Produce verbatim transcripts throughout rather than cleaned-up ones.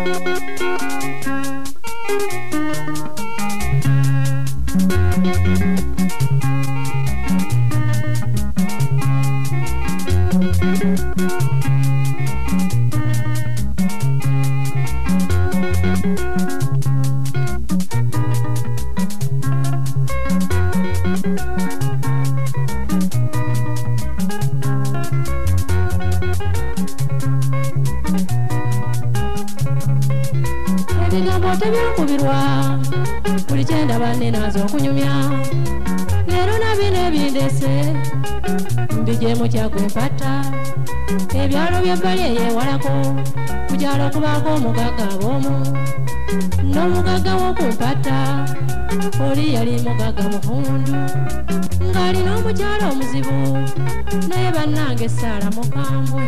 Ebigambo tebyakubirwa buli kyenda banne nazo okunyumya leero nabino ebindese mbijemu kyakwempata ebyalo byebbali eyewalako ku kyalo kubaako omugagga b'omu n'omugagga w'okumpata oli yali mugagga mufundu ng'alina omukyalo omuzibu naye bannange essaala mukambwe.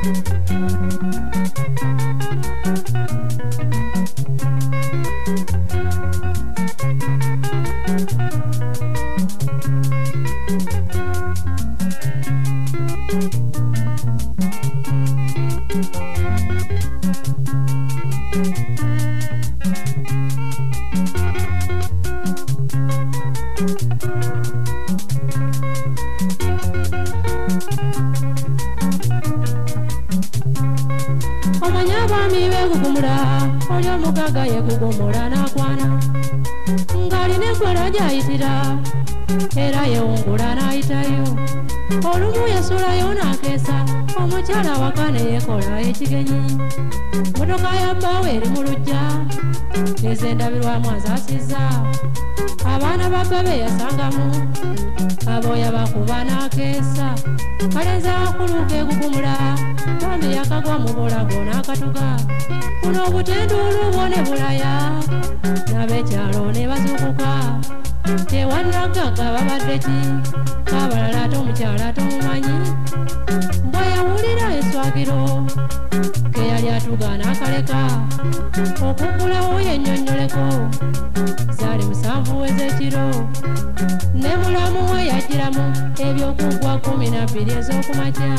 Omanya bwami begugumula oli omugagga yegugumula n'akwana ng'alina enkwera gy'ayitira era yewungula n'ayitayo olumu yasulayo n'akeesa omukyala waka ne yeekola ekigenyi motoka ya bbaawe eri mu luggya ez'endabirwamu azaasizza abaana ba bbabe yasangamu abooya bakuba n'akeesa kalenzi akuluka egugumula bambi yakagwa mu bulago n'akatuga kuno obutenduulu bwone bulaya n'ab'ekyalo ne bazuukuka tewannagagga babadde ki kaabalala ate omukyala tomumanyi bwe yawulira eswagiro ke yali atuga n'akaleka okuggulawo yennyonnyoleko zaali musanvu ez'ekiro ne mulamu we yagiramu ebyokuggwa kumi na bbiri ez'okumakya.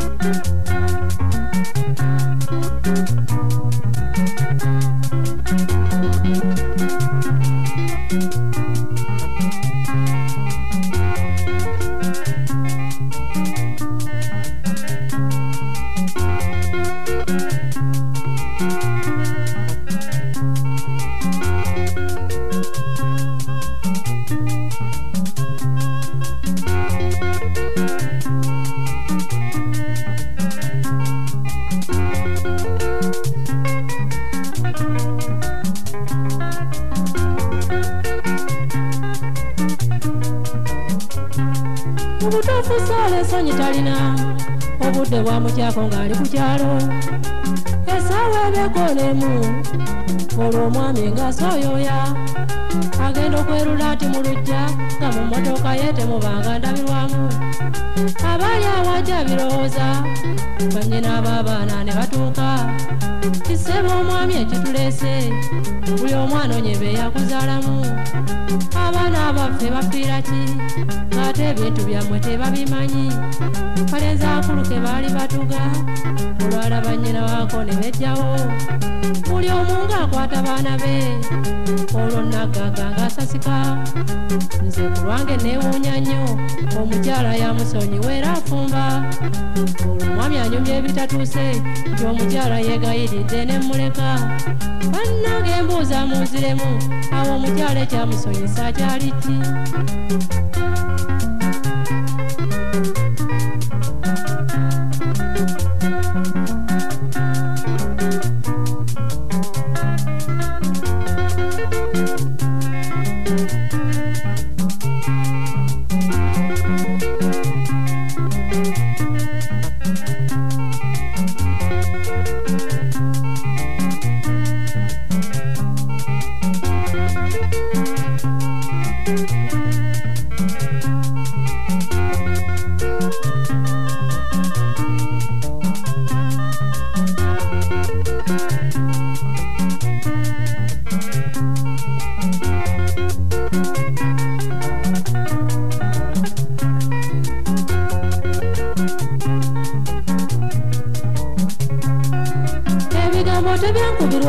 Obutuufu Saala essanyu talina obudde bwa mukyako ng'ali ku kyalo essaawa ebeeko n'emu olwo omwami ng'asooyooya agenda okwerula ati mu luggya nga mu mmotoka ye temubanga ndabirwamu abaali awajja birowooza bannyina ab'abaana ne batuuka kiseba omwami ekituleese buli omwana onyebe yakuzaalamu abaana abaffe bafiira ki ate ebintu byammwe tebabimanyi kalenzi akuluke baali batuga olwala bannyina waako ne bejjawo buli omu ng'akwata baana be olwo naggagga ng'asasika nze ku lwange neewuunya nnyo omukyala yamusonyiwa era afumba olwo omwami anyumya ebitatuuse nti omukyala yeegayiridde ne mmuleka bannange embuuza munziremu awo omukyala ekyamusonyisa kyali ki?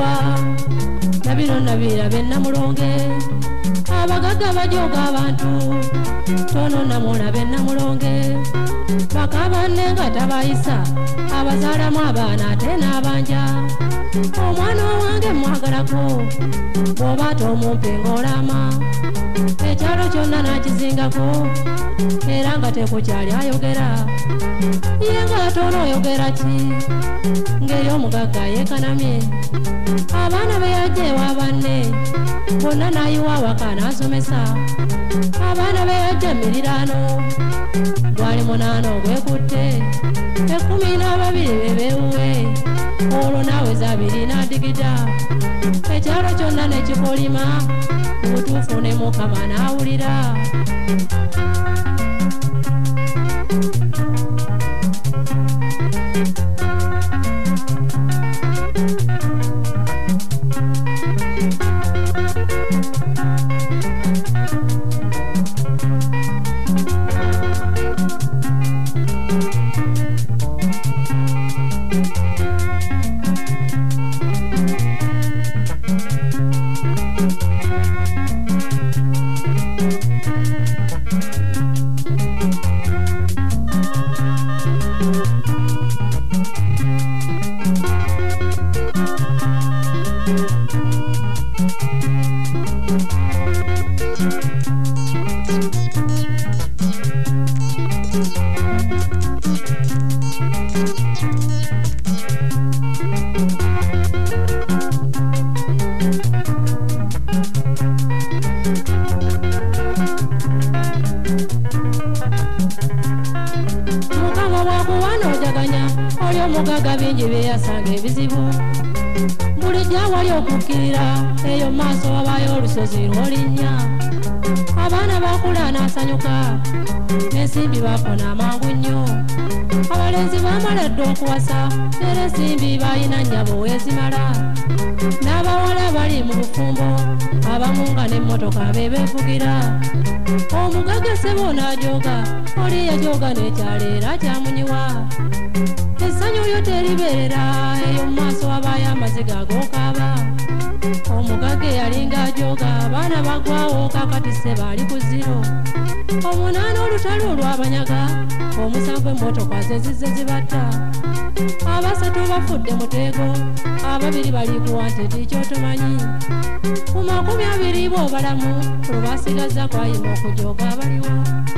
baliwa nabiro nabira bennamulonge abagagga bajoga abantu tono namona bennamulonge bakabane nga tabayisa abazaalamu abaana ate n'abanja omwana owange mwagalako bw'oba tomumpe ng'olama ekyalo kyonna nakizingako era nga tekukyali ayogera ye nga tono oyogera ki ngeri omugagga yeekanamye abaana be yajja ewa banne bonna n'ayiwa awaka n'asomesa abaana be yajja emiriraano gwali munaana ogwekutte ekkumi n'ababiri be beewuwe olwo naaweza abiri n'adigida ekyalo kyonna nekikolima mubutuufu ne mukama n'awulira omugagga bingi byeyasanga ebizibu bulijjo awali okukkirira eyo maaso wabayo olusozi lw'olinnya abaana bakula n'asanyuka n'ensimbi bafuna amangu nnyo abalenzi bamala dda okuwasa era ensimbi balina nnyabo weezimala n'abawala bali mu bufumbo abamu nga n'emmotoka bebeevugira omugagga ssebo n'ajooga oli yajooga n'ekyalo era kyamunyiwa essanyu lyo teribeerera eyo mu maaso wabayo amaziga ag'okaaba omugagga eyalinga ajooga abaana bagwawo kakati ssebo ali ku ziro omunaana olutalo olw'abanyaga omusango emmotoka ze zizze zibatta abasatu bafudde muteego ababiri bali ku wantedi kyotomanyi mu makumi abiri b'obalamu olwasigaza kwayima okujooga abaliwo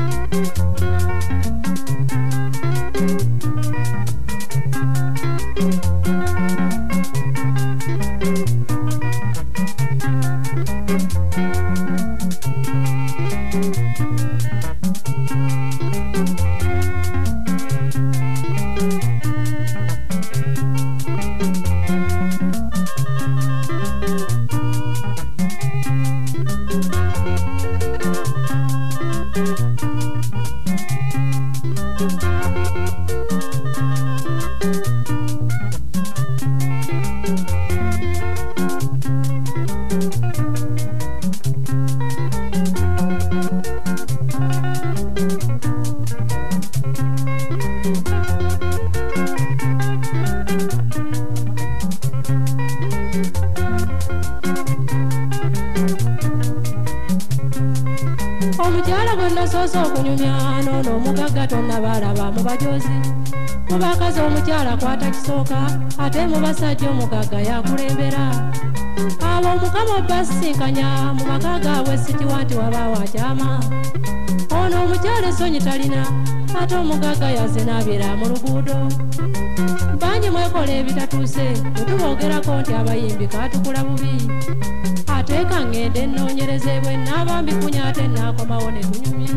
omukyala gwe nasoose okunyumya noono omugagga tonna baalaba mu bajoozi mu bakazi omukyala kwata kisooka ate mu basajja omugagga yakulembera abo omukama obbasisinkanya mu maka gaabwe sikiwa nti wabaawo akyama ono omukyala essonyi talina ate omugagga yazze n'abyera mu luguudo bangi mwekola ebitatuuse bwe tuboogerako nti abayimbi kaatukula bubi ate ka ŋŋende nnoonyerezebwe n'abambikunya ate naakomawo ne tunyumya